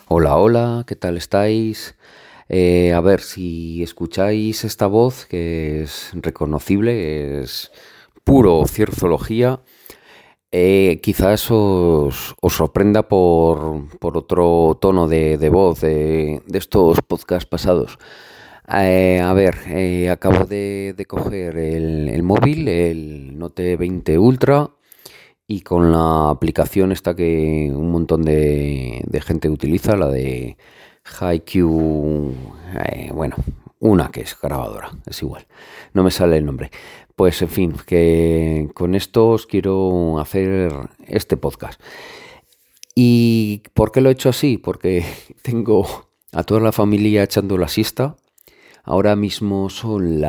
Hola, hola, ¿qué tal estáis? A ver, si escucháis esta voz que es reconocible, es puro cienciología, quizás os sorprenda por otro tono de voz de estos podcasts pasados. Acabo de coger el móvil, el Note 20 Ultra, y con la aplicación esta que un montón de gente utiliza, la de HiQ, bueno, una que es grabadora, es igual, no me sale el nombre. Pues en fin, que con esto os quiero hacer este podcast. ¿Y por qué lo he hecho así? Porque tengo a toda la familia echando la siesta. Ahora mismo son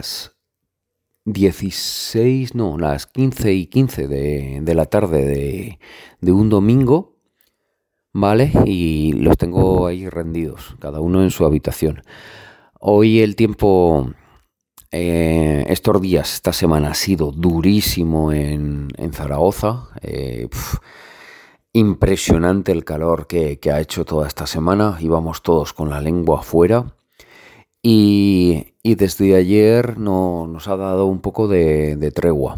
las 15:15 de la tarde de un domingo, ¿vale? Y los tengo ahí rendidos, cada uno en su habitación. Hoy el tiempo, estos días, esta semana ha sido durísimo en Zaragoza. Impresionante el calor que ha hecho toda esta semana. Íbamos todos con la lengua afuera. Y desde ayer nos ha dado un poco de tregua.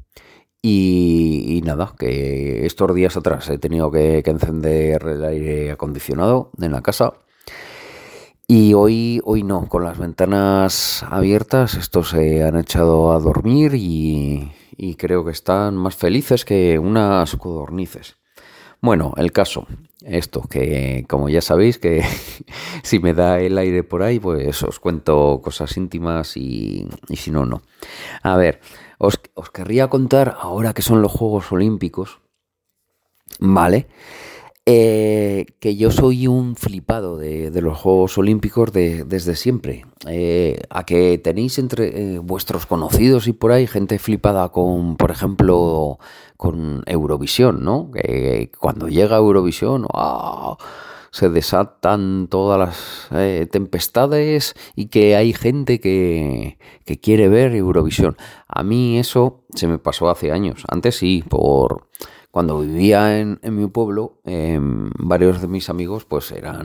Y nada, que estos días atrás he tenido que encender el aire acondicionado en la casa. Y hoy no, con las ventanas abiertas, estos se han echado a dormir y creo que están más felices que unas codornices. Bueno, el caso, esto, que como ya sabéis que si me da el aire por ahí, pues os cuento cosas íntimas y si no, no. A ver, os querría contar ahora que son los Juegos Olímpicos, ¿vale? Que yo soy un flipado de los Juegos Olímpicos desde siempre. A que tenéis entre vuestros conocidos y por ahí gente flipada con, por ejemplo, con Eurovisión, ¿no? Que cuando llega Eurovisión, ¡ah!, se desatan todas las tempestades y que hay gente que quiere ver Eurovisión. A mí eso se me pasó hace años. Antes sí, cuando vivía en mi pueblo, varios de mis amigos pues eran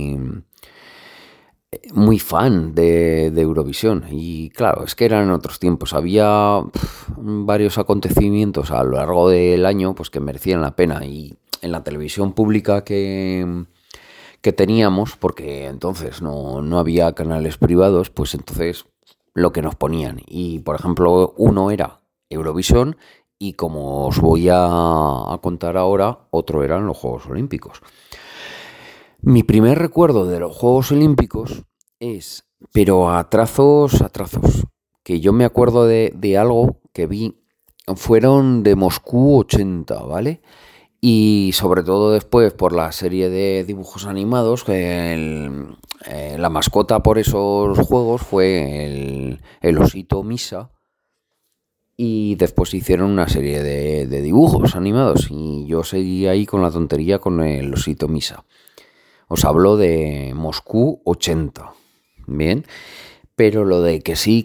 muy fan de Eurovisión. Y claro, es que eran otros tiempos. Había varios acontecimientos a lo largo del año pues que merecían la pena. Y en la televisión pública que teníamos, porque entonces no había canales privados, pues entonces lo que nos ponían. Y por ejemplo, uno era Eurovisión y, como os voy a contar ahora, otro eran los Juegos Olímpicos. Mi primer recuerdo de los Juegos Olímpicos es, pero a trazos, que yo me acuerdo de algo que vi, fueron de Moscú 80, ¿vale? Y sobre todo después por la serie de dibujos animados, que la mascota por esos juegos fue el osito Misa. Y después hicieron una serie de dibujos animados y yo seguí ahí con la tontería con el osito Misa. Os hablo de Moscú 80, ¿bien? Pero lo de que sí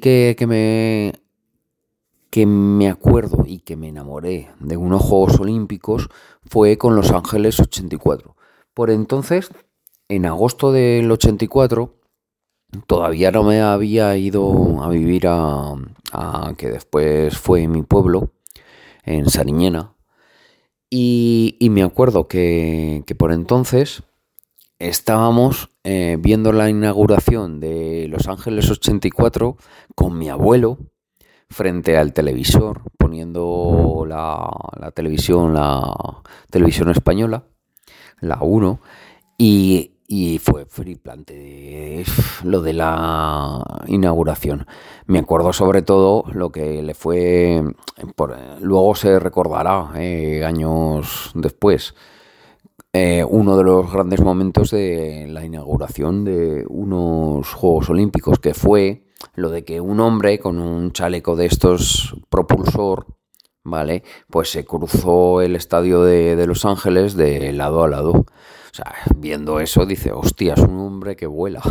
que me acuerdo y que me enamoré de unos Juegos Olímpicos fue con Los Ángeles 84. Por entonces, en agosto del 84, todavía no me había ido a vivir a que después fue mi pueblo, en Sariñena. Y me acuerdo que por entonces estábamos viendo la inauguración de Los Ángeles 84 con mi abuelo frente al televisor, poniendo la televisión española, la uno. Y fue flipante lo de la inauguración. Me acuerdo sobre todo lo que le fue, luego se recordará años después, uno de los grandes momentos de la inauguración de unos Juegos Olímpicos, que fue lo de que un hombre con un chaleco de estos propulsor, ¿vale?, pues se cruzó el estadio de Los Ángeles de lado a lado. O sea, viendo eso dice, hostia, es un hombre que vuela.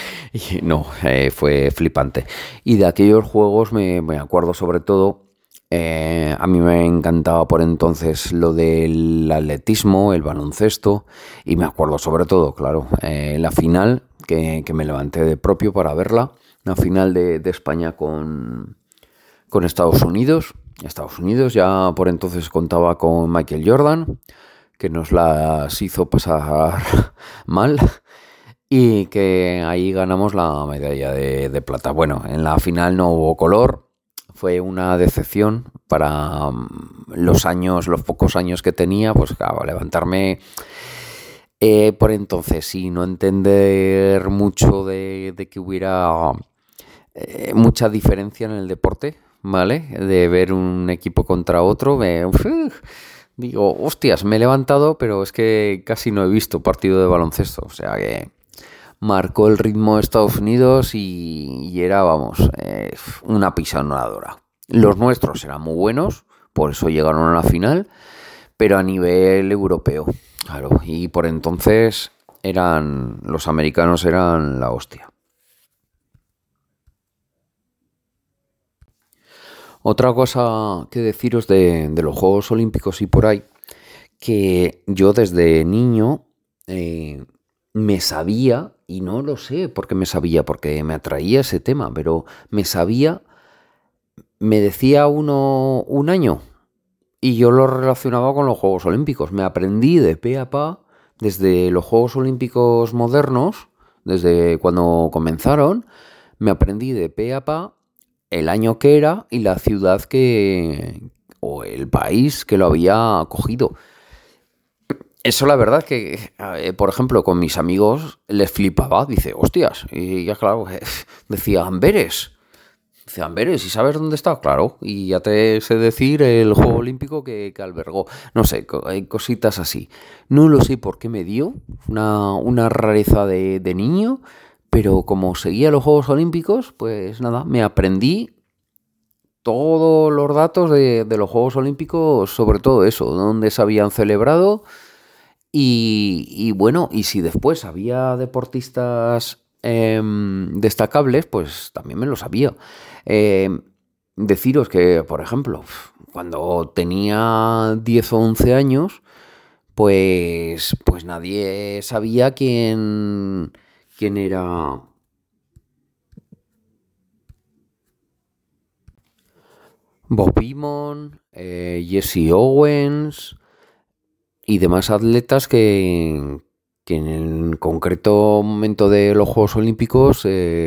Y no, fue flipante. Y de aquellos juegos me acuerdo sobre todo A mí me encantaba por entonces lo del atletismo, el baloncesto, y me acuerdo sobre todo, claro, la final, que me levanté de propio para verla, la final de España con Estados Unidos. Estados Unidos ya por entonces contaba con Michael Jordan, que nos las hizo pasar mal y que ahí ganamos la medalla de plata. Bueno, en la final no hubo color, fue una decepción para los pocos años que tenía, pues claro, levantarme por entonces y no entender mucho de que hubiera mucha diferencia en el deporte, ¿vale? De ver un equipo contra otro, digo, hostias, me he levantado, pero es que casi no he visto partido de baloncesto, o sea que marcó el ritmo de Estados Unidos y era, vamos, una pisonadora. Los nuestros eran muy buenos, por eso llegaron a la final, pero a nivel europeo, claro, y por entonces los americanos eran la hostia. Otra cosa que deciros de los Juegos Olímpicos y por ahí, que yo desde niño me sabía, y no lo sé por qué me sabía, porque me atraía ese tema, pero me decía uno un año y yo lo relacionaba con los Juegos Olímpicos. Me aprendí de pe a pa desde los Juegos Olímpicos modernos, desde cuando comenzaron, me aprendí de pe a pa el año que era y la ciudad o el país que lo había acogido. Eso la verdad que, por ejemplo, con mis amigos les flipaba. Dice, hostias, y ya claro, decía Amberes. Dice Amberes, ¿y sabes dónde está? Claro, y ya te sé decir el Juego Olímpico que albergó. No sé, hay cositas así. No lo sé por qué me dio una rareza de niño, pero como seguía los Juegos Olímpicos, pues nada, me aprendí todos los datos de los Juegos Olímpicos, sobre todo eso, dónde se habían celebrado y bueno, y si después había deportistas destacables, pues también me lo sabía. Em, Deciros que, por ejemplo, cuando tenía 10 o 11 años, pues nadie sabía quién era Bob Beamon, Jesse Owens y demás atletas que en el concreto momento de los Juegos Olímpicos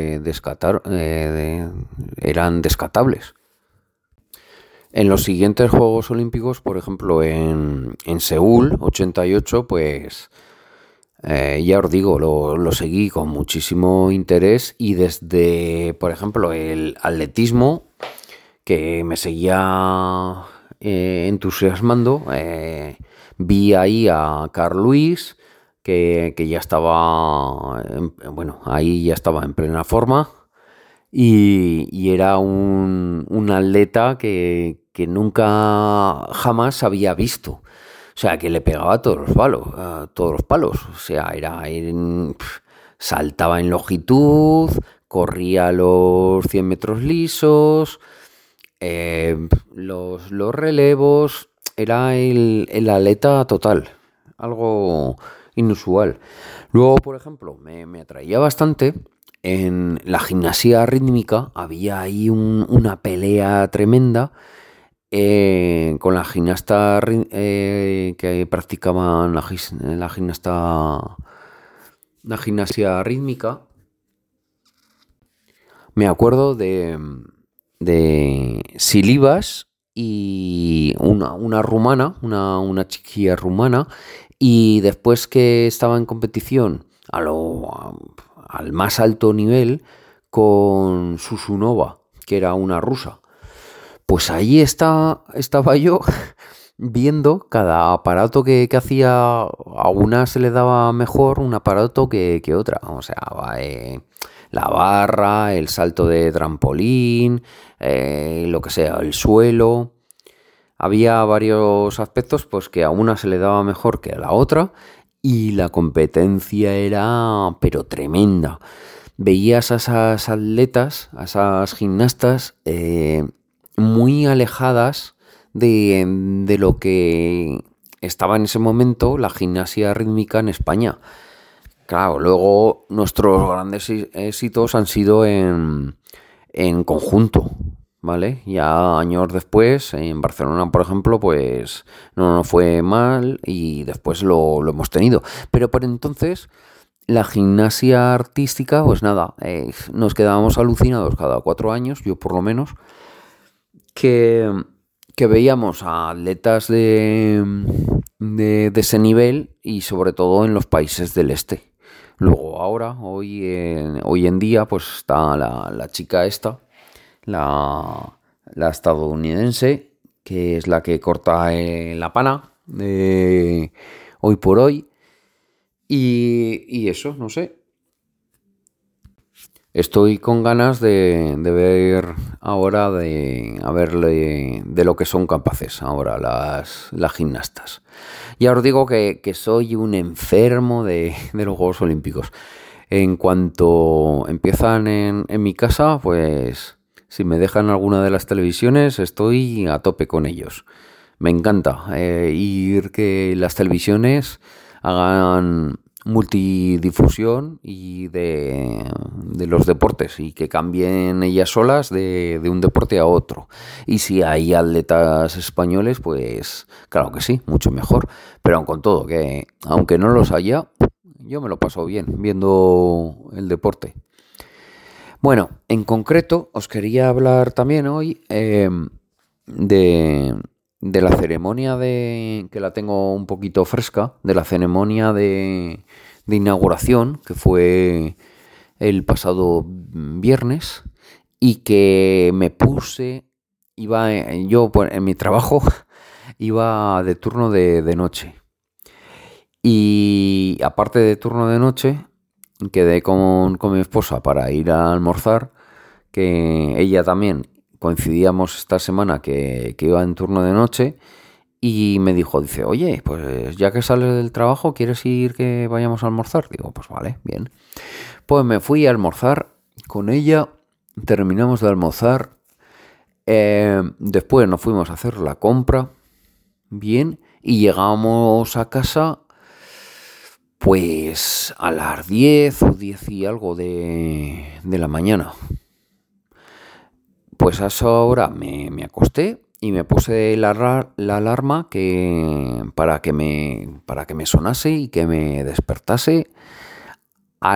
eran descatables. En los siguientes Juegos Olímpicos, por ejemplo en Seúl 88, pues ya os digo, lo seguí con muchísimo interés y desde, por ejemplo, el atletismo, que me seguía entusiasmando, vi ahí a Carl Lewis, que ya estaba, bueno, ahí ya estaba en plena forma y era un atleta que nunca jamás había visto. O sea, que le pegaba a todos los palos. O sea, saltaba en longitud, corría los 100 metros lisos, los relevos, era el atleta total, algo inusual. Luego, por ejemplo, me atraía bastante en la gimnasia rítmica, había ahí una pelea tremenda con la gimnasta que practicaban la gimnasia rítmica. Me acuerdo de Silivas y una rumana, una chiquilla rumana, y después que estaba en competición al más alto nivel con Susunova, que era una rusa. Pues ahí estaba yo viendo cada aparato que hacía. A una se le daba mejor un aparato que otra. O sea, la barra, el salto de trampolín, lo que sea, el suelo. Había varios aspectos pues que a una se le daba mejor que a la otra y la competencia era pero tremenda. Veías a esas atletas, a esas gimnastas muy alejadas de lo que estaba en ese momento la gimnasia rítmica en España. Claro, luego nuestros grandes éxitos han sido en conjunto, ¿vale? Ya años después, en Barcelona, por ejemplo, pues no nos fue mal y después lo hemos tenido. Pero por entonces, la gimnasia artística, pues nada, nos quedábamos alucinados cada 4 años, yo por lo menos, que, que veíamos a atletas de ese nivel y sobre todo en los países del este. Luego ahora, hoy en día, pues está la chica esta, la estadounidense, que es la que corta la pana de hoy por hoy. Y eso, no sé. Estoy con ganas de ver ahora, a verle de lo que son capaces ahora las gimnastas. Ya os digo que soy un enfermo de los Juegos Olímpicos. En cuanto empiezan en mi casa, pues si me dejan alguna de las televisiones, estoy a tope con ellos. Me encanta ir que las televisiones hagan multidifusión y de los deportes y que cambien ellas solas de un deporte a otro. Y si hay atletas españoles, pues claro que sí, mucho mejor. Pero aun con todo, que aunque no los haya, yo me lo paso bien viendo el deporte. Bueno, en concreto os quería hablar también hoy de, de la ceremonia que la tengo un poquito fresca, de la ceremonia de inauguración, que fue el pasado viernes, y que me puse, yo pues, en mi trabajo iba de turno de noche. Y aparte de turno de noche, quedé con mi esposa para ir a almorzar, que ella también coincidíamos esta semana que iba en turno de noche y me dice, oye, pues ya que sales del trabajo, ¿quieres ir que vayamos a almorzar? Digo, pues vale, bien. Pues me fui a almorzar con ella, terminamos de almorzar, después nos fuimos a hacer la compra, bien, y llegamos a casa pues a las 10 o 10 y algo de la mañana. Pues a esa hora me acosté y me puse la alarma para que me sonase y que me despertase a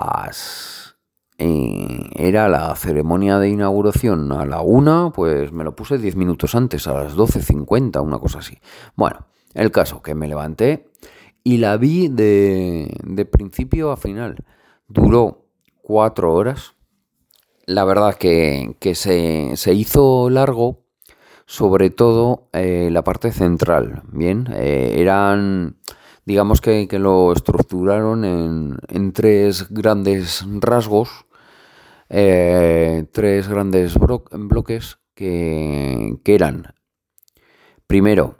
era la ceremonia de inauguración a la 1, pues me lo puse 10 minutos antes, a las 12:50, una cosa así. Bueno, el caso, que me levanté y la vi de principio a final. Duró 4 horas. La verdad que se hizo largo, sobre todo la parte central, ¿bien? Digamos que lo estructuraron en tres grandes rasgos, tres grandes bloques que eran, primero,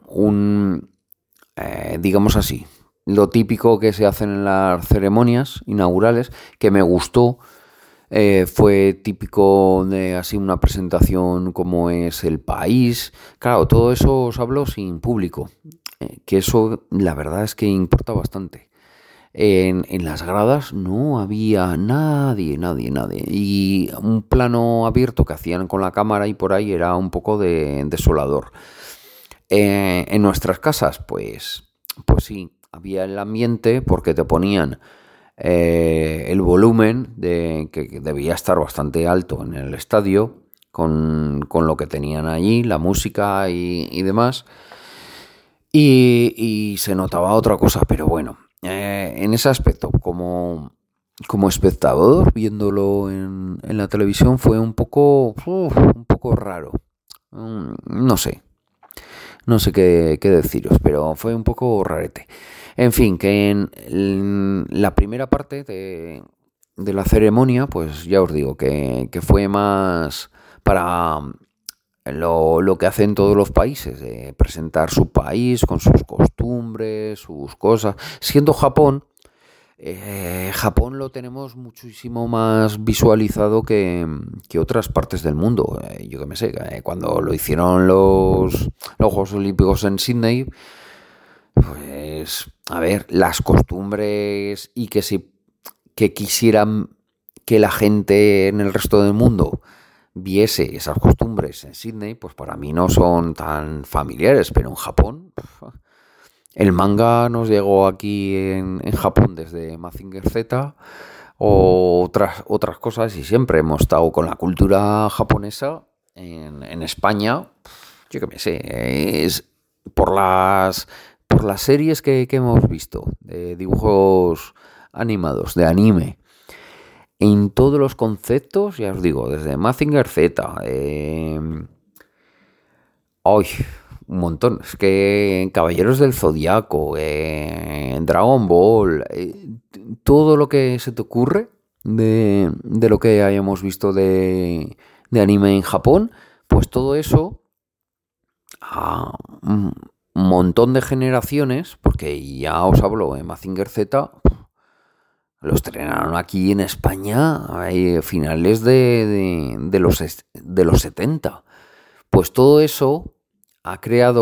digamos así, lo típico que se hacen en las ceremonias inaugurales, que me gustó. Fue típico de así una presentación como es el país. Claro, todo eso os hablo sin público, que eso la verdad es que importa bastante. En las gradas no había nadie. Y un plano abierto que hacían con la cámara y por ahí era un poco desolador. En nuestras casas, pues sí, había el ambiente porque te ponían el volumen que debía estar bastante alto en el estadio con lo que tenían allí, la música y demás. Y se notaba otra cosa, pero bueno, en ese aspecto, como espectador, viéndolo en la televisión, fue un poco raro. No sé qué deciros, pero fue un poco rarete. En fin, que en la primera parte de la ceremonia, pues ya os digo que fue más para lo que hacen todos los países, de presentar su país con sus costumbres, sus cosas. Siendo Japón, Japón lo tenemos muchísimo más visualizado que otras partes del mundo. Yo que me sé, cuando lo hicieron los Juegos Olímpicos en Sydney, pues, a ver, las costumbres y que quisieran que la gente en el resto del mundo viese esas costumbres en Sydney, pues para mí no son tan familiares, pero en Japón, el manga nos llegó aquí en Japón desde Mazinger Z o otras cosas y siempre hemos estado con la cultura japonesa en España, yo qué me sé, es por las series que hemos visto de dibujos animados, de anime, en todos los conceptos, ya os digo, desde Mazinger Z, ¡ay! Un montón. Es que Caballeros del Zodiaco, Dragon Ball, todo lo que se te ocurre de lo que hayamos visto de anime en Japón, pues todo eso a un montón de generaciones, porque ya os hablo, Mazinger Z lo estrenaron aquí en España a finales de los 70. Pues todo eso ha creado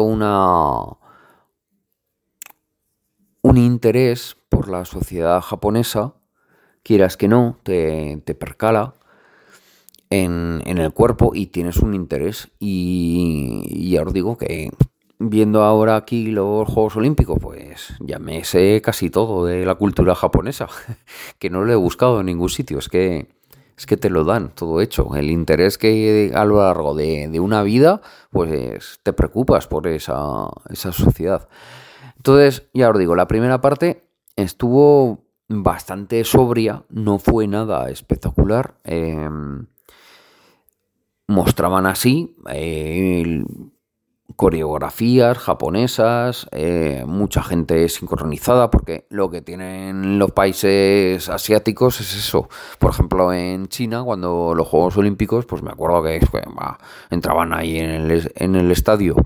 un interés por la sociedad japonesa, quieras que no, te percala en el cuerpo y tienes un interés. Y ya os digo que viendo ahora aquí los Juegos Olímpicos, pues ya me sé casi todo de la cultura japonesa, que no lo he buscado en ningún sitio, es que te lo dan todo hecho. El interés que a lo largo de una vida, pues te preocupas por esa sociedad. Entonces, ya os digo, la primera parte estuvo bastante sobria, no fue nada espectacular. Mostraban así coreografías japonesas, mucha gente sincronizada, porque lo que tienen los países asiáticos es eso. Por ejemplo, en China, cuando los Juegos Olímpicos, pues me acuerdo que entraban ahí en el estadio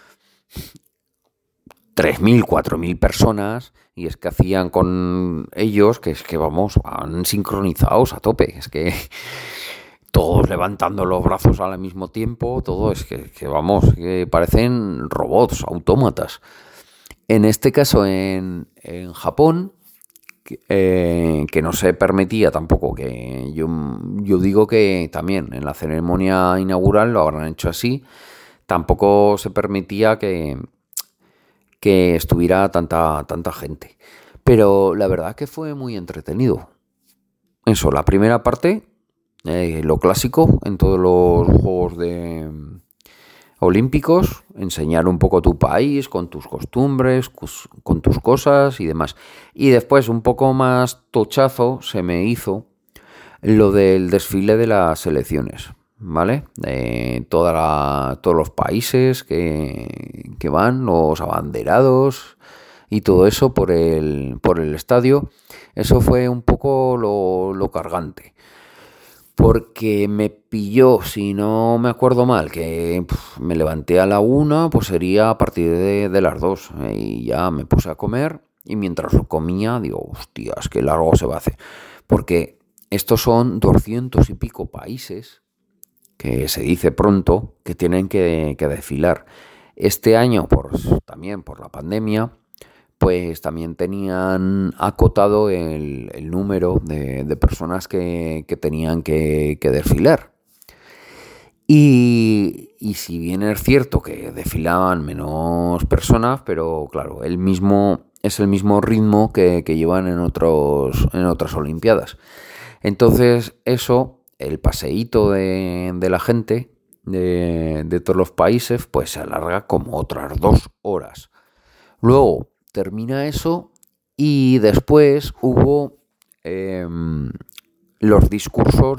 3.000 4.000 personas y es que hacían con ellos, que es que vamos, van sincronizados a tope, es que todos levantando los brazos al mismo tiempo, todo es que vamos, que parecen robots, autómatas. En este caso, en Japón, que no se permitía tampoco, que yo digo que también en la ceremonia inaugural lo habrán hecho así, tampoco se permitía que estuviera tanta gente. Pero la verdad que fue muy entretenido. Eso, la primera parte, lo clásico en todos los juegos olímpicos, enseñar un poco tu país, con tus costumbres, con tus cosas y demás. Y después, un poco más tochazo, se me hizo lo del desfile de las selecciones, ¿vale? Todos los países que van, los abanderados y todo eso por el estadio. Eso fue un poco lo cargante. Porque me pilló, si no me acuerdo mal, que me levanté a la 1, pues sería a partir de las 2. Y ya me puse a comer y mientras lo comía digo, hostias, qué largo se va a hacer. Porque estos son 200 y pico países, que se dice pronto, que tienen que desfilar. Este año, también por la pandemia, pues también tenían acotado el número de personas que tenían que desfilar. Y si bien es cierto que desfilaban menos personas, pero claro, es el mismo ritmo que llevan en otras Olimpiadas. Entonces eso, el paseíto de la gente de todos los países, pues se alarga como otras 2 horas. Luego termina eso y después hubo los discursos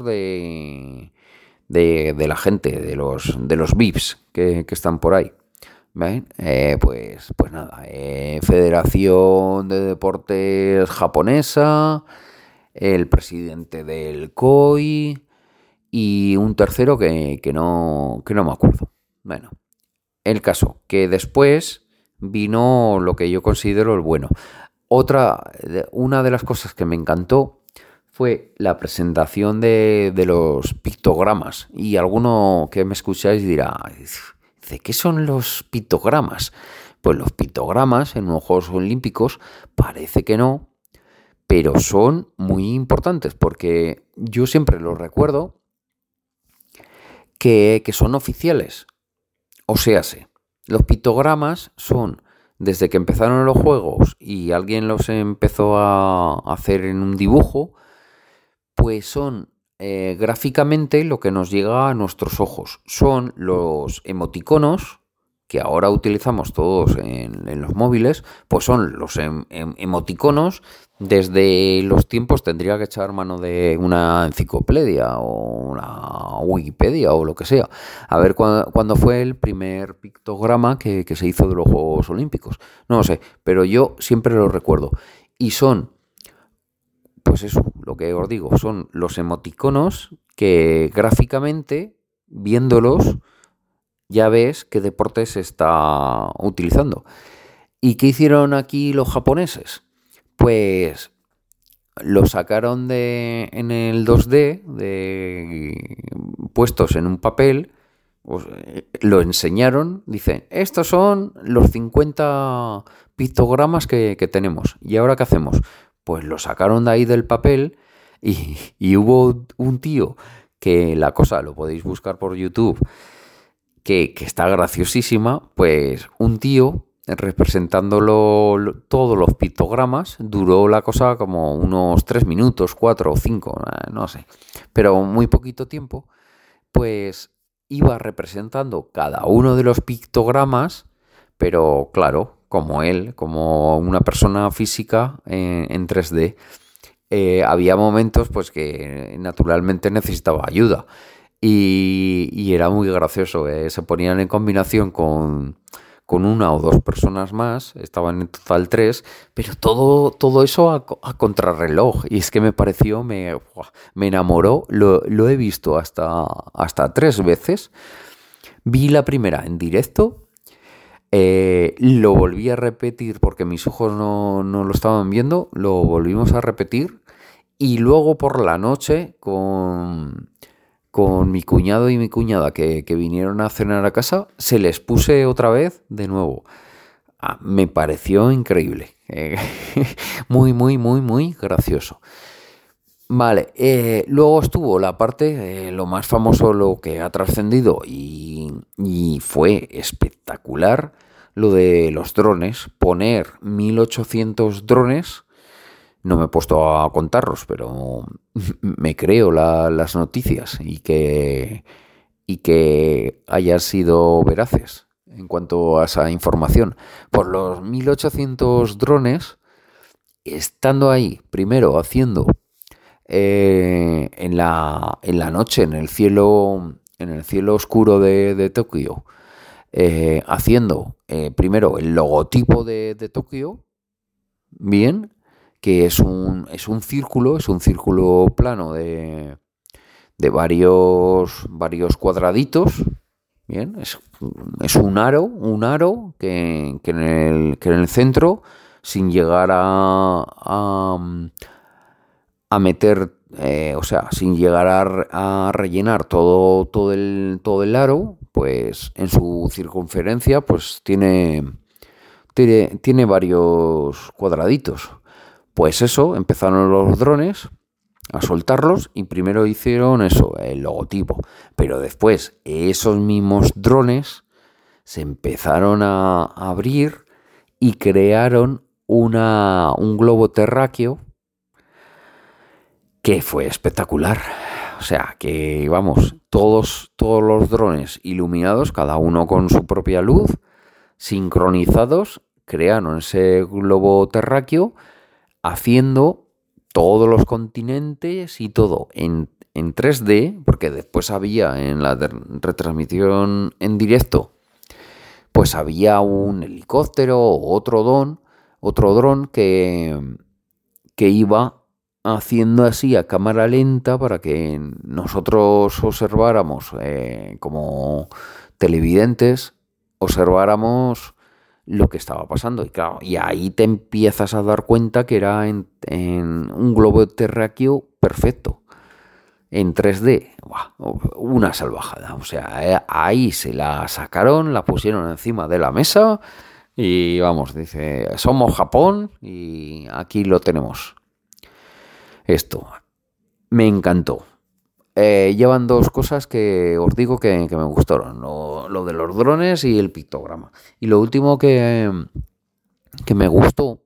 de la gente, de los VIPs que están por ahí. ¿Ven? Pues nada, Federación de Deportes Japonesa, el presidente del COI y un tercero que no me acuerdo. Bueno, el caso, que después vino lo que yo considero el bueno. Una de las cosas que me encantó fue la presentación de los pictogramas. Y alguno que me escucháis dirá, ¿de qué son los pictogramas? Pues los pictogramas en unos Juegos Olímpicos parece que no, pero son muy importantes porque yo siempre los recuerdo que son oficiales. O sea, los pictogramas son, desde que empezaron los juegos y alguien los empezó a hacer en un dibujo, pues son gráficamente lo que nos llega a nuestros ojos. Son los emoticonos que ahora utilizamos todos en los móviles, pues son los emoticonos. Desde los tiempos tendría que echar mano de una enciclopedia o una Wikipedia o lo que sea. A ver cuándo fue el primer pictograma que se hizo de los Juegos Olímpicos. No lo sé, pero yo siempre lo recuerdo. Y son, pues eso, lo que os digo, son los emoticonos que gráficamente, viéndolos, ya ves qué deporte se está utilizando. ¿Y qué hicieron aquí los japoneses? Pues lo sacaron en el 2D, puestos en un papel, pues, lo enseñaron, dicen, estos son los 50 pictogramas que tenemos. ¿Y ahora qué hacemos? Pues lo sacaron de ahí del papel y hubo un tío que la cosa, lo podéis buscar por YouTube, que está graciosísima, pues un tío representándolo todos los pictogramas, duró la cosa como unos 3 minutos, 4 o 5, no sé, pero muy poquito tiempo, pues iba representando cada uno de los pictogramas, pero claro, como él, como una persona física en 3D. Había momentos pues que naturalmente necesitaba ayuda y era muy gracioso. Se ponían en combinación con una o dos personas más, estaban en total 3, pero todo eso a contrarreloj. Y es que me pareció, me enamoró, lo he visto hasta 3 veces. Vi la primera en directo, lo volví a repetir porque mis ojos no lo estaban viendo, lo volvimos a repetir y luego por la noche con mi cuñado y mi cuñada que vinieron a cenar a casa, se les puse otra vez de nuevo. Me pareció increíble. Muy, muy, muy, muy gracioso. Vale, luego estuvo la parte, lo más famoso, lo que ha trascendido y fue espectacular, lo de los drones. Poner 1800 drones, no me he puesto a contarlos, pero me creo las noticias y que hayan sido veraces en cuanto a esa información. Por los 1800 drones, estando ahí, primero haciendo en la noche, en el cielo oscuro de Tokio, haciendo primero el logotipo de Tokio, bien, que es un círculo plano de varios cuadraditos, bien, es un aro que en el centro, sin llegar a meter, o sea, sin llegar a rellenar todo el aro, pues en su circunferencia pues tiene varios cuadraditos. Pues eso, empezaron los drones a soltarlos y primero hicieron eso, el logotipo, pero después esos mismos drones se empezaron a abrir y crearon un globo terráqueo que fue espectacular. O sea, que vamos, todos los drones iluminados, cada uno con su propia luz, sincronizados, crearon ese globo terráqueo haciendo todos los continentes y todo en 3D, porque después había en la retransmisión en directo, pues había un helicóptero o otro dron que iba haciendo así a cámara lenta para que nosotros observáramos, como televidentes, observáramos lo que estaba pasando. Y claro, y ahí te empiezas a dar cuenta que era en un globo terráqueo perfecto, en 3D. ¡Buah! Una salvajada. O sea, ahí se la sacaron, la pusieron encima de la mesa y vamos, dice, somos Japón y aquí lo tenemos. Esto, me encantó. Llevan dos cosas que os digo que me gustaron, lo de los drones y el pictograma. Y lo último que me gustó,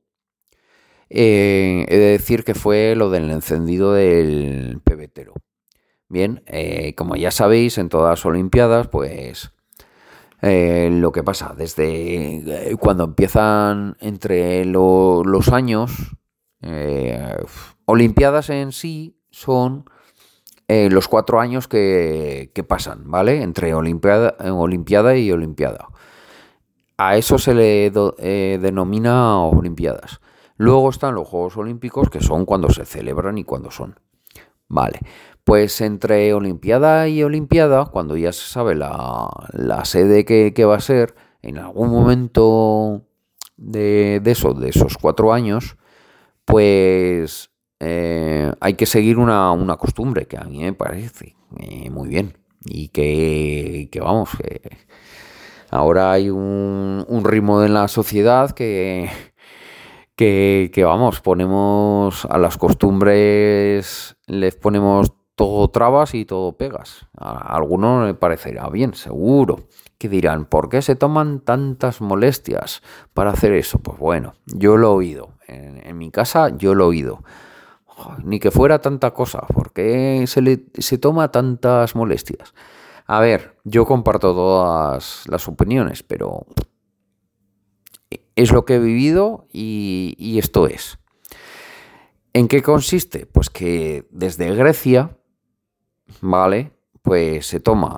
he de decir que fue lo del encendido del pebetero. Bien, como ya sabéis, en todas las Olimpiadas, pues lo que pasa, desde cuando empiezan entre los años, Olimpiadas en sí son los 4 años que pasan, ¿vale? Entre Olimpiada y Olimpiada. A eso se le denomina Olimpiadas. Luego están los Juegos Olímpicos, que son cuando se celebran y cuando son. Vale, pues entre Olimpiada y Olimpiada, cuando ya se sabe la sede que va a ser, en algún momento de esos 4 años, pues hay que seguir una costumbre que a mí me parece muy bien. Y que vamos, que ahora hay un ritmo en la sociedad que vamos, ponemos a las costumbres, les ponemos todo trabas y todo pegas. A alguno le parecerá bien, seguro. Que dirán, ¿por qué se toman tantas molestias para hacer eso? Pues bueno, yo lo he oído. En mi casa yo lo he oído. Ni que fuera tanta cosa, ¿por qué se toma tantas molestias? A ver, yo comparto todas las opiniones, pero es lo que he vivido y esto es. ¿En qué consiste? Pues que desde Grecia, ¿vale? Pues se toma,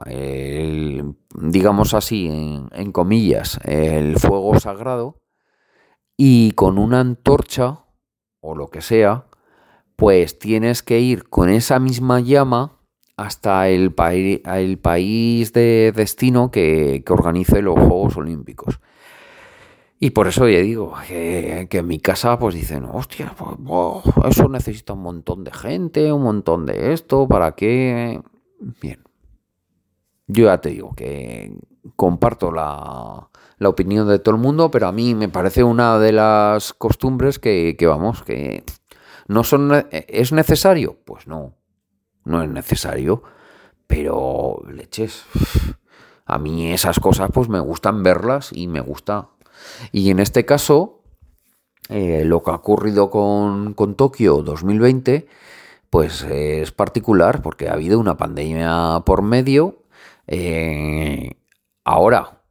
digamos así, en comillas, el fuego sagrado y con una antorcha o lo que sea, pues tienes que ir con esa misma llama hasta el país de destino que organice los Juegos Olímpicos. Y por eso ya digo que en mi casa pues dicen, hostia, pues, eso necesita un montón de gente, un montón de esto, ¿para qué? Bien, yo ya te digo que comparto la opinión de todo el mundo, pero a mí me parece una de las costumbres que vamos, que no son... ¿Es necesario? Pues no, no es necesario, pero leches, a mí esas cosas pues me gustan verlas y me gusta. Y en este caso, lo que ha ocurrido con Tokio 2020, pues es particular porque ha habido una pandemia por medio. Eh, Ahora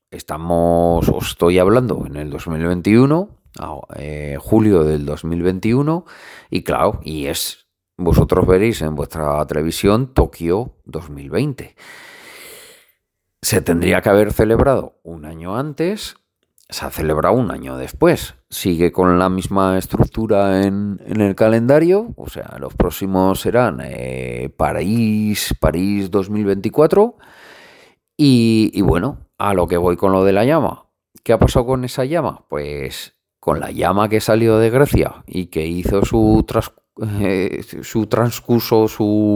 os estoy hablando en el 2021, julio del 2021, y claro, vosotros veréis en vuestra televisión Tokio 2020. Se tendría que haber celebrado un año antes, se ha celebrado un año después. Sigue con la misma estructura en el calendario, o sea, los próximos serán París 2024. Y bueno, a lo que voy con lo de la llama. ¿Qué ha pasado con esa llama? Pues con la llama que salió de Grecia y que hizo su transcurso,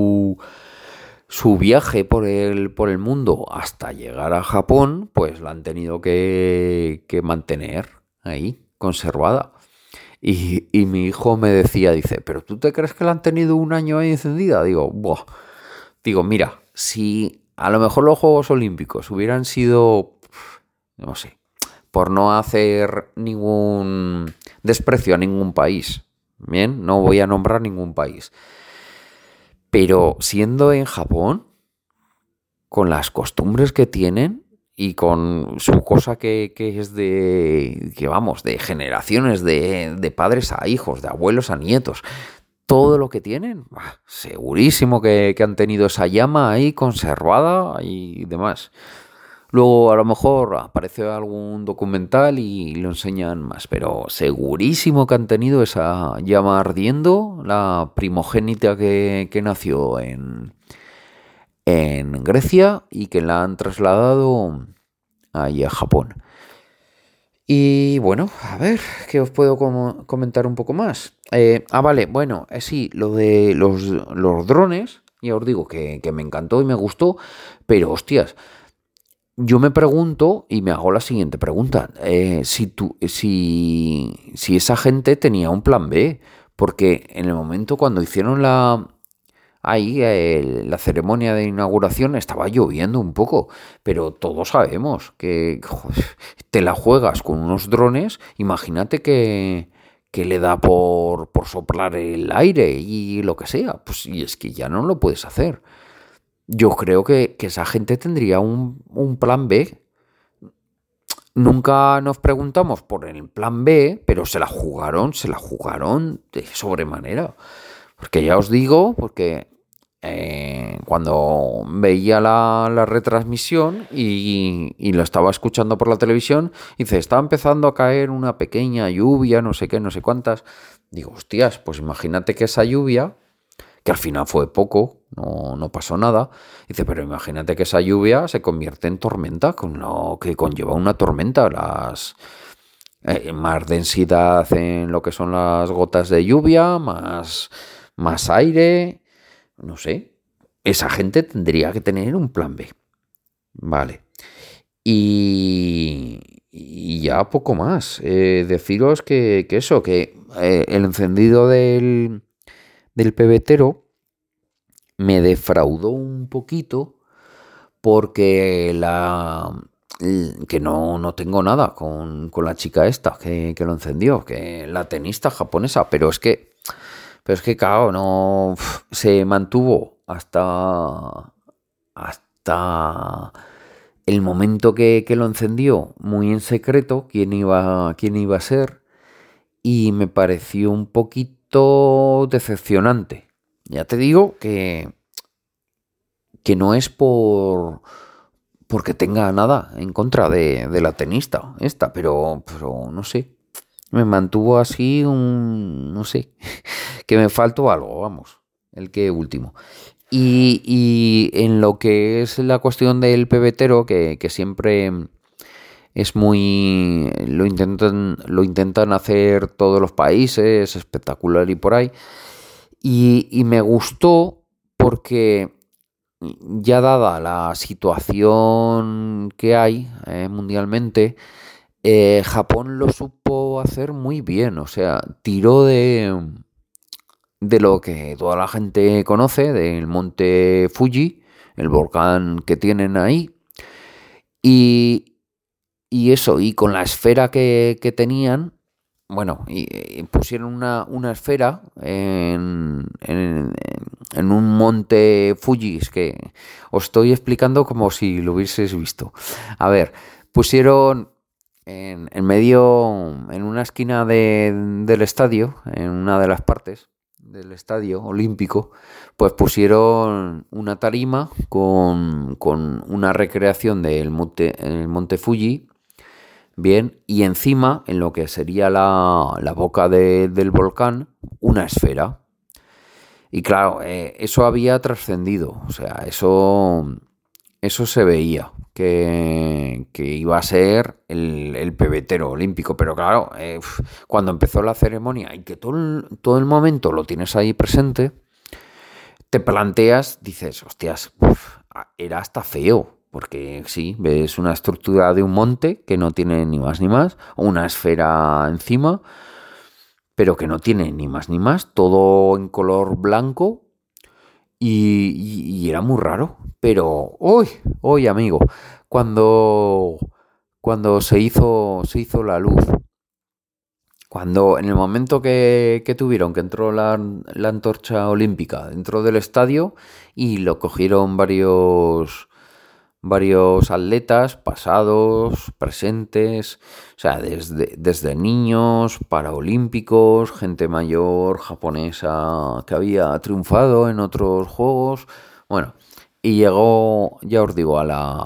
su viaje por el mundo hasta llegar a Japón, pues la han tenido que mantener ahí, conservada. Y mi hijo me decía, dice, ¿pero tú te crees que la han tenido un año ahí encendida? Digo, buah. Digo, mira, si a lo mejor los Juegos Olímpicos hubieran sido, no sé, por no hacer ningún desprecio a ningún país, bien, no voy a nombrar ningún país, pero siendo en Japón, con las costumbres que tienen y con su cosa que es que vamos, de generaciones, de padres a hijos, de abuelos a nietos, todo lo que tienen, segurísimo que han tenido esa llama ahí conservada y demás. Luego a lo mejor aparece algún documental y lo enseñan más, pero segurísimo que han tenido esa llama ardiendo, la primogénita que nació en Grecia y que la han trasladado ahí a Japón. Y bueno, a ver, ¿qué os puedo comentar un poco más? Vale, bueno, sí, lo de los drones, ya os digo que me encantó y me gustó, pero hostias, yo me pregunto y me hago la siguiente pregunta, si esa gente tenía un plan B, porque en el momento cuando hicieron la ceremonia de inauguración estaba lloviendo un poco, pero todos sabemos que joder, te la juegas con unos drones, imagínate que le da por soplar el aire y lo que sea, pues y es que ya no lo puedes hacer. Yo creo que esa gente tendría un plan B. Nunca nos preguntamos por el plan B, pero se la jugaron de sobremanera. Porque ya os digo, porque cuando veía la retransmisión y lo estaba escuchando por la televisión, dice, está empezando a caer una pequeña lluvia, no sé qué, no sé cuántas. Digo, hostias, pues imagínate que esa lluvia, que al final fue poco, no pasó nada. Dice, pero imagínate que esa lluvia se convierte en tormenta, con lo que conlleva una tormenta, más densidad en lo que son las gotas de lluvia, más aire, no sé. Esa gente tendría que tener un plan B. Vale. Y ya poco más. Deciros que eso, que el encendido del pebetero me defraudó un poquito porque que no tengo nada con la chica esta que lo encendió, que la tenista japonesa, pero es que claro, no se mantuvo hasta el momento que lo encendió muy en secreto quién iba a ser, y me pareció un poquito decepcionante. Ya te digo que no es porque tenga nada en contra de la tenista esta, pero no sé, me mantuvo así no sé, que me faltó algo, vamos, el que último. Y en lo que es la cuestión del pebetero, que siempre es lo intentan hacer todos los países, espectacular y por ahí, y me gustó porque ya dada la situación que hay mundialmente, Japón lo supo hacer muy bien, o sea, tiró de lo que toda la gente conoce, del monte Fuji, el volcán que tienen ahí, y, y eso, y con la esfera que tenían, bueno, y pusieron una esfera en un monte Fuji, es que os estoy explicando como si lo hubieses visto. A ver, pusieron en medio, en una esquina del estadio, en una de las partes del estadio olímpico, pues pusieron una tarima con una recreación el monte Fuji. Bien, y encima, en lo que sería la boca del volcán, una esfera. Y claro, eso había trascendido, o sea, eso se veía, que iba a ser el pebetero olímpico, pero claro, cuando empezó la ceremonia y que todo el momento lo tienes ahí presente, te planteas, dices, hostias, era hasta feo, porque sí, ves una estructura de un monte que no tiene ni más ni más, o una esfera encima, pero que no tiene ni más ni más, todo en color blanco y era muy raro. Pero hoy amigo, cuando, cuando se hizo la luz, cuando en el momento que tuvieron que entró la antorcha olímpica dentro del estadio y lo cogieron varios atletas pasados, presentes, o sea, desde niños, paraolímpicos, gente mayor japonesa que había triunfado en otros juegos, bueno, y llegó, ya os digo,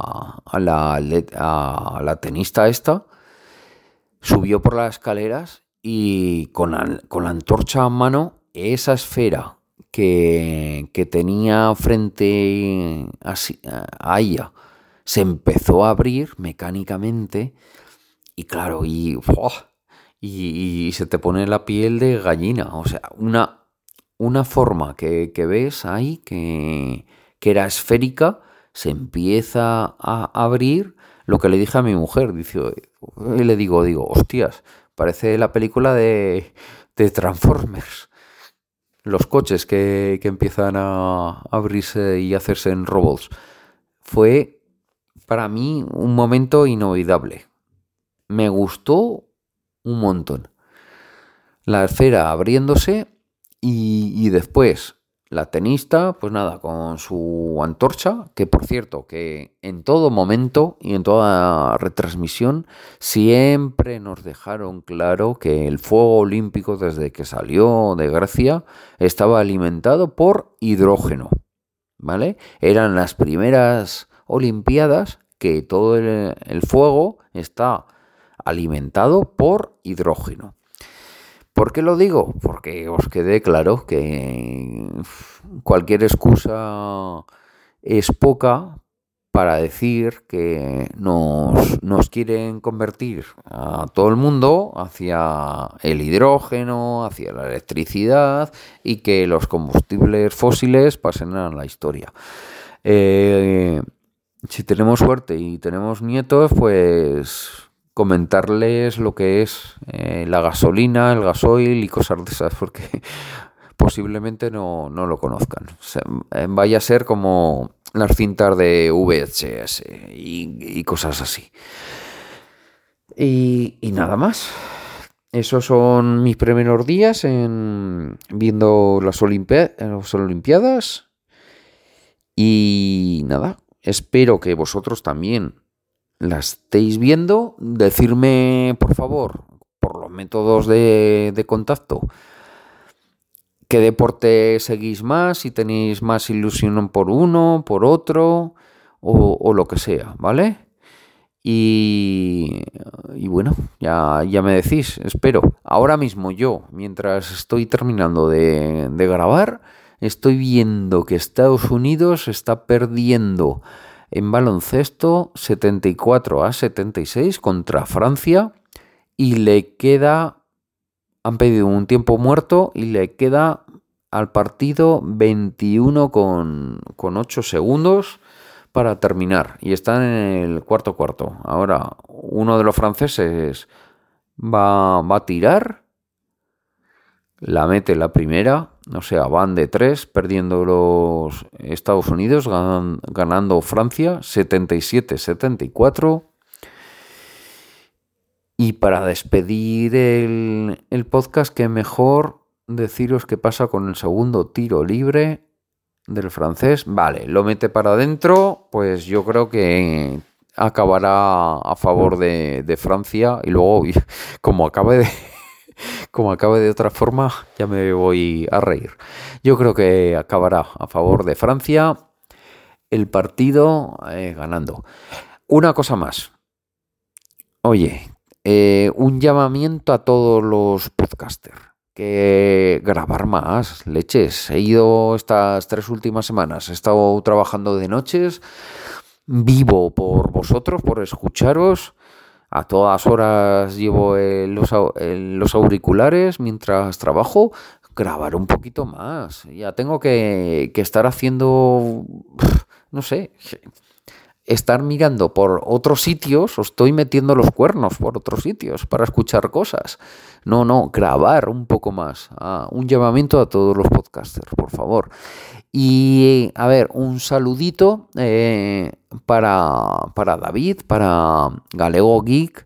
a la tenista esta, subió por las escaleras y con la antorcha en mano, esa esfera que tenía frente a ella se empezó a abrir mecánicamente Y claro, ¡fua! Y se te pone la piel de gallina. O sea, una forma que ves ahí que era esférica se empieza a abrir. Lo que le dije a mi mujer, y le digo, hostias, parece la película de Transformers. Los coches que empiezan a abrirse y hacerse en robots. Fue para mí un momento inolvidable. Me gustó un montón. La esfera abriéndose y después la tenista, pues nada, con su antorcha, que por cierto, que en todo momento y en toda retransmisión siempre nos dejaron claro que el fuego olímpico desde que salió de Grecia estaba alimentado por hidrógeno, ¿vale? Eran las primeras olimpiadas que todo el fuego está alimentado por hidrógeno. ¿Por qué lo digo? Porque os quede claro que cualquier excusa es poca para decir que nos quieren convertir a todo el mundo hacia el hidrógeno, hacia la electricidad y que los combustibles fósiles pasen a la historia. Si tenemos suerte y tenemos nietos, pues comentarles lo que es la gasolina, el gasoil y cosas de esas, porque posiblemente no lo conozcan. O sea, vaya a ser como las cintas de VHS y cosas así. Y nada más. Esos son mis primeros días viendo las Olimpiadas. Y nada, espero que vosotros también la estéis viendo. Decirme, por favor, por los métodos de contacto, qué deporte seguís más, si tenéis más ilusión por uno, por otro, o lo que sea, ¿vale? Y bueno, ya me decís, espero. Ahora mismo yo, mientras estoy terminando de grabar, estoy viendo que Estados Unidos está perdiendo en baloncesto 74-76 contra Francia y han pedido un tiempo muerto y le queda al partido 21 con 8 segundos para terminar y están en el cuarto. Ahora uno de los franceses va a tirar, la mete la primera, o sea, van de 3, perdiendo los Estados Unidos, ganando Francia 77-74. Y para despedir el podcast, que mejor deciros qué pasa con el segundo tiro libre del francés. Vale, lo mete para adentro, pues yo creo que acabará a favor de Francia. Y luego, como acabe de otra forma, ya me voy a reír. Yo creo que acabará a favor de Francia el partido ganando. Una cosa más. Oye, un llamamiento a todos los podcasters. Que grabar más, leches. He ido estas 3 últimas semanas, he estado trabajando de noches, vivo por vosotros, por escucharos. A todas horas llevo los auriculares mientras trabajo. Grabar un poquito más. Ya tengo que estar haciendo, no sé, estar mirando por otros sitios, o estoy metiendo los cuernos por otros sitios para escuchar cosas. No, grabar un poco más. Un llamamiento a todos los podcasters, por favor. Y a ver, un saludito para David, para Galego Geek,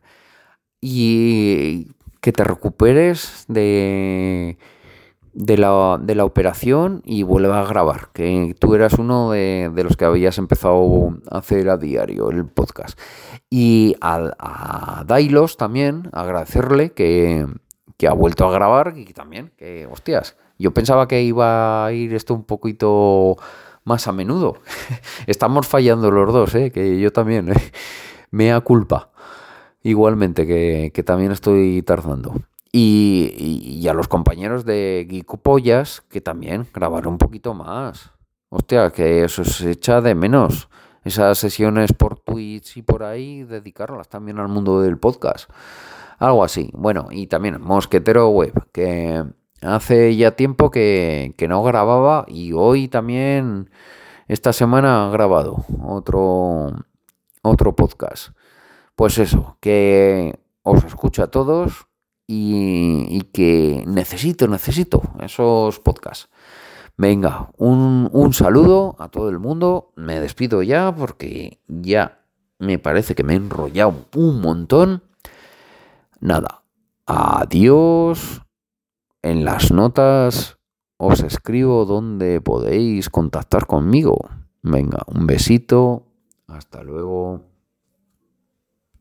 y que te recuperes de la operación y vuelva a grabar, que tú eras uno de los que habías empezado a hacer a diario el podcast. Y a Dailos también agradecerle que ha vuelto a grabar y también que, hostias, yo pensaba que iba a ir esto un poquito más a menudo. Estamos fallando los dos, que yo también, mea culpa. Igualmente, que también estoy tardando. Y a los compañeros de Geekopollas, que también grabaron un poquito más. Hostia, que eso se echa de menos. esas sesiones por Twitch y por ahí, dedicarlas también al mundo del podcast. Algo así. Bueno, y también Mosquetero Web, que hace ya tiempo que no grababa y hoy también, esta semana, ha grabado otro podcast. Pues eso, que os escucho a todos y que necesito esos podcasts. Venga, un saludo a todo el mundo. Me despido ya porque ya me parece que me he enrollado un montón. Nada, adiós. En las notas os escribo dónde podéis contactar conmigo. Venga, un besito. Hasta luego.